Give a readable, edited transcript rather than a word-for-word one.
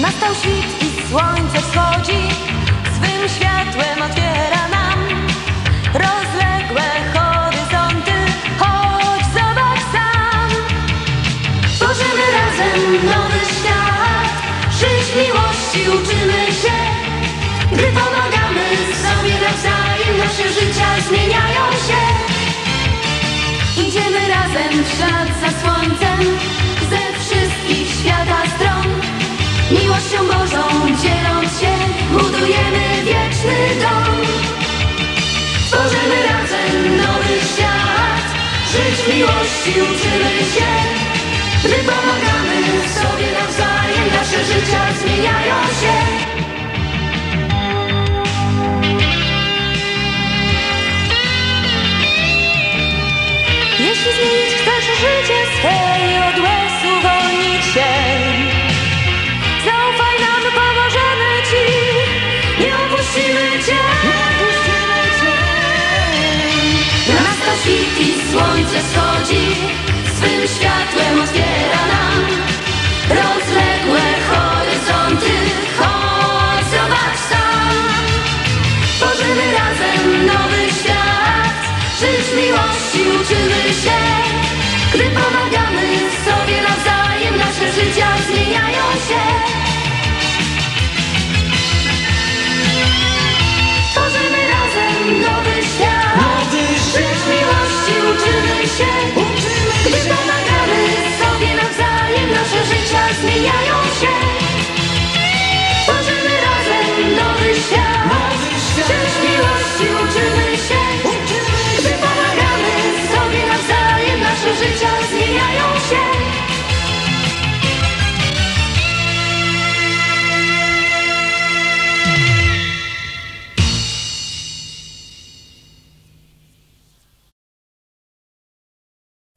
Nastał świt i słońce wschodzi, swym światłem otwiera nam rozległe horyzonty. Chodź, zobacz sam. Tworzymy razem nowy świat, żyć w miłości uczymy się. Gdy pomagamy sobie nawzajem, nasze życia zmieniają się. Idziemy razem w ślad za słońcem, ze wszystkich świata stron. Miłością Bożą dzieląc się, budujemy wieczny dom. Tworzymy razem nowy świat, żyć w miłości uczymy się. Gdy pomagamy sobie nawzajem, nasze życia zmieniają się. Jeśli zmienić chcesz życie swe i od łez uwolnić się, zaufaj nam, pomożemy ci, nie opuścimy cię. Nastał świt i słońce wschodzi,